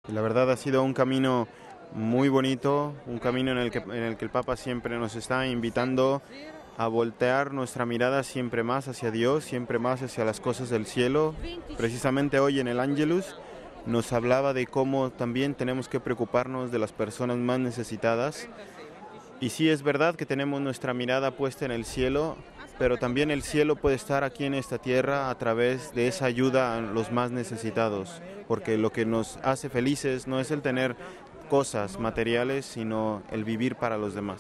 Y la verdad ha sido un camino muy bonito, un camino en el que el Papa siempre nos está invitando a voltear nuestra mirada siempre más hacia Dios, siempre más hacia las cosas del cielo. Precisamente hoy en el Angelus nos hablaba de cómo también tenemos que preocuparnos de las personas más necesitadas. Y sí es verdad que tenemos nuestra mirada puesta en el cielo, pero también el cielo puede estar aquí en esta tierra a través de esa ayuda a los más necesitados, porque lo que nos hace felices no es el tener cosas materiales, sino el vivir para los demás.